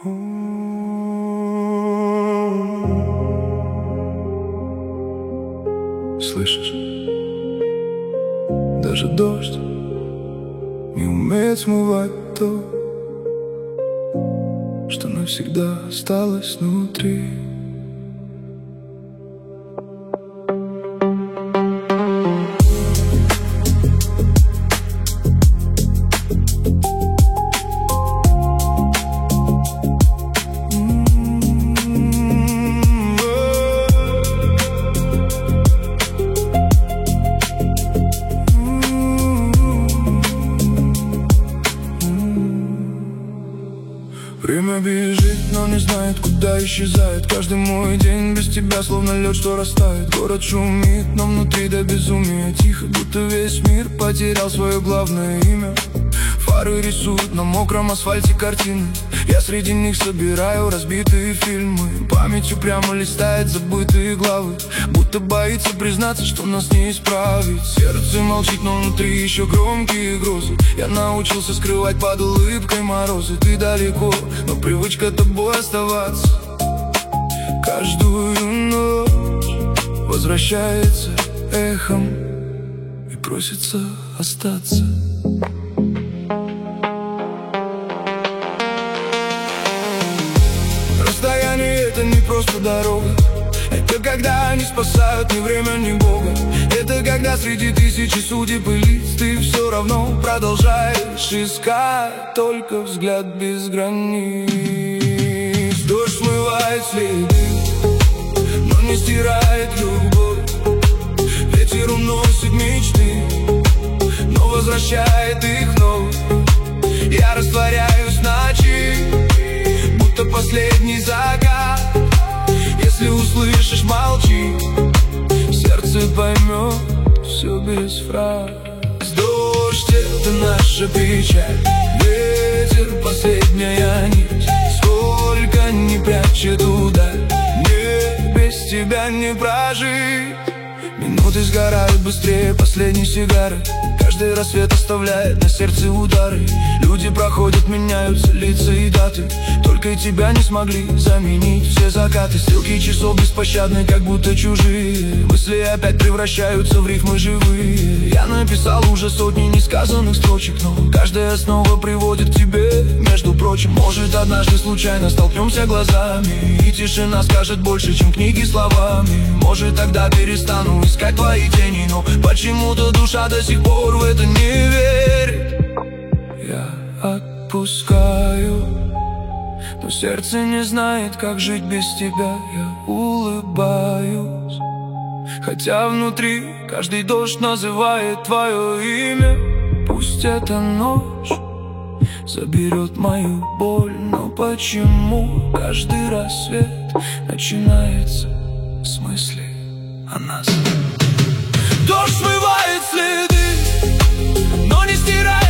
Слышишь? Даже дождь не умеет смывать то, что навсегда осталось внутри. Время бежит, но не знает, куда исчезает. Каждый мой день без тебя словно лед, что растает. Город шумит, но внутри до безумия тихо, будто весь мир потерял свое главное имя. Фары рисуют на мокром асфальте картины. Я среди них собираю разбитые фильмы. Память упрямо листает забытые главы, будто боится признаться, что нас не исправить. Сердце молчит, но внутри еще громкие грозы. Я научился скрывать под улыбкой морозы. Ты далеко, но привычка тобой оставаться. Каждую ночь возвращается эхом и просится остаться. Расстояние — это не просто дорога. Это когда они спасают ни время, ни Бога. Это когда среди тысячи судеб и лиц ты все равно продолжаешь искать только взгляд без границ. Дождь смывает следы, но не стирает любовь. Ветер уносит мечты, но возвращает их вновь. Я растворяюсь в ночи, будто последний закат. Если услышишь, молчи, сердце поймет все без фраз. Дождь — это наша печаль, ветер — последняя нить. Сколько ни прячет удаль, мне без тебя не прожить. Минуты сгорают быстрее последней сигары. Каждый рассвет оставляет на сердце удары. Люди проходят, меняются лица и даты. Только тебя не смогли заменить все закаты. Стрелки часов беспощадны, как будто чужие. Мысли опять превращаются в рифмы живые. Я написал уже сотни несказанных строчек, но каждая снова приводит к тебе. Между прочим, может, однажды случайно столкнемся глазами, и тишина скажет больше, чем книги словами. Может, тогда перестану искать твои тени, но почему-то душа до сих пор в это не верит. Я отпускаю, но сердце не знает, как жить без тебя. Я улыбаюсь, хотя внутри каждый дождь называет твое имя. Пусть эта ночь заберет мою боль, но почему каждый рассвет начинается с мысли о нас? Дождь смывает следы, но не стирает